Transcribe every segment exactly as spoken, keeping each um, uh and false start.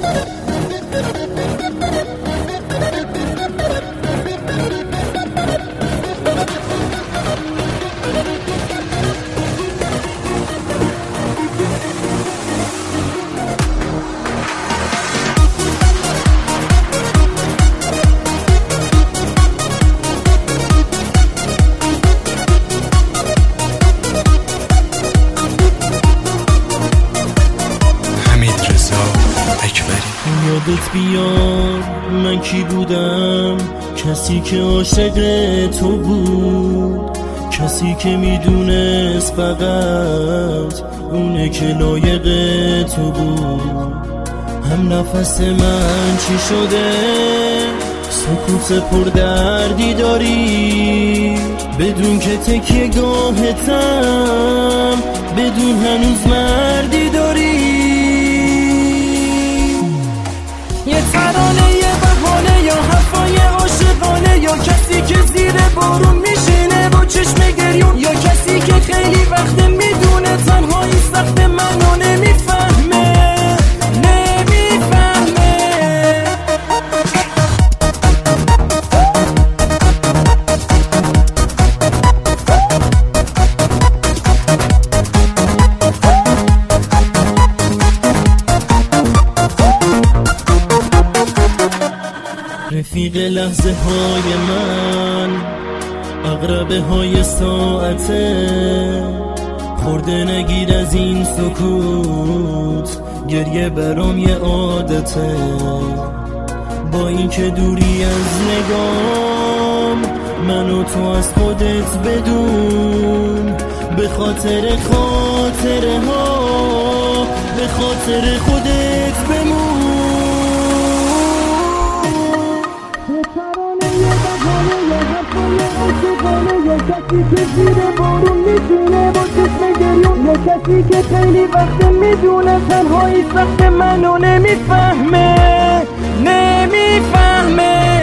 یادت بیاد من کی بودم، کسی که عاشق تو بود، کسی که میدونست فقط اونه که لایق تو بود. هم نفس من چی شده، سکوت پر دردی داری، بدون که تکیه گاهتم، بدون هنوز مردی داری. یه ترانه، یه بهانه، یا حرفای عاشقانه، یا کسی که زیر بارون میشینه با چشم گریون، یا کسی که خیلی وقت میدونه تنهایی سخت منو نمیفهمه نمیفهمه. رفیق لحظه های من، اقربه های ساعته، خورده نگیر از این سکوت، گریه برام یه عادته. با این که دوری از نگام، من و تو از خودت بدون، به خاطر خاطره ها، به خاطر خودت بمون. یا کسی که زیر بارون میشینه با چشم گریون، یا کسی که خیلی وقت میدونه تنهایی سخت منو نمیفهمه نمیفهمه.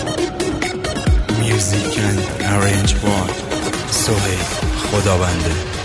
Music and arrange by Sohail Khudavande.